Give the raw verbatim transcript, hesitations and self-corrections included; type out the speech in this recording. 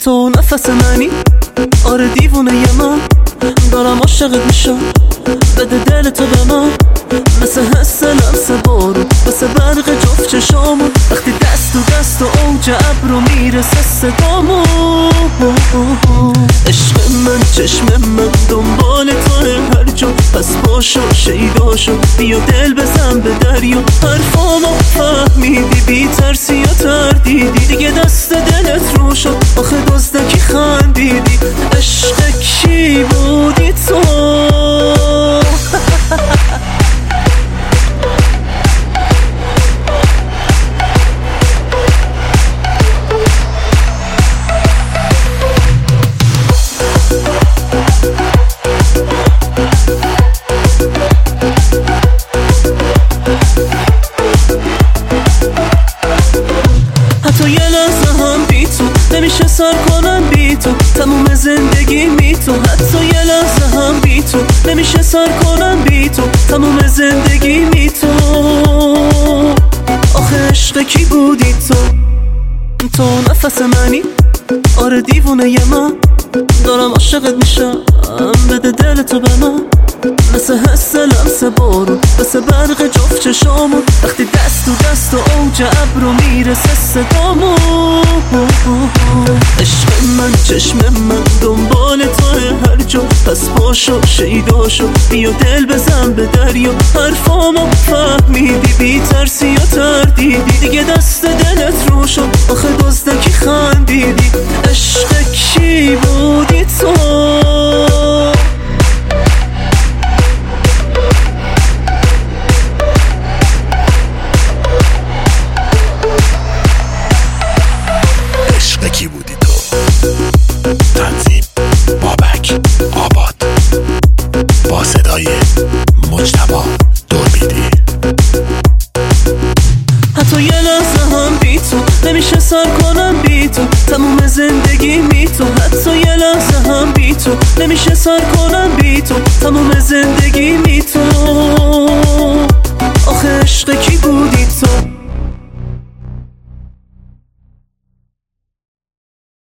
تو نفس منی، آره دیوونه ی من، دارم عاشقت میشم، بده دل تو به من، مثل حس لمس بارون، مثل برق جفت چشامون، وقتی دست و دست و اوج ابرو میرسه صدامون. عشق من، چشم من، دنبال توه هر جا، پس باشو شیدا شو، بیا دل بزن به دریا، حرفامو فهمیدی، بی ترسی یا تردیدی، دیگه دست دلت رو شد، آخه دزدکی خندیدی، عشق کی بودی تو؟ حتی یه لحظه هم بی تو نمیشه سر کنم، بی تو تموم زندگی می تو، حتی یه لحظه هم بی تو نمیشه سر کنم، بی تو تموم زندگی می تو. آخه عشق کی بودی تو؟ تو نفس منی، آره دیوونه ی من، دارم عاشقت میشم، بده دل تو به من، مثل حس لمس بارون، مثل برق جفت چشامون، وقتی دست و دست و اوج ابرو میرسه صدامون. عشق من، چشم من، دنبال توه هر جا، پس باشو شیدا شو، بیا دل بزن به دریا، حرفامو فهمیدی، بی ترسی یا تردیدی، دیگه دست دلت رو شد، آخه دزدکی خندیدی، عشق کی بودی تو؟ کی بودی تو؟ تنظیم بابک آباد، با صدای مجتبی دوربیدی. حتی یه لحظه هم بی تو نمیشه سر کنم، بی تو تموم زندگی می تو، حتی یه لحظه هم بی تو نمیشه سر کنم، بی تو تموم زندگی می تو. آخه عشق کی بودی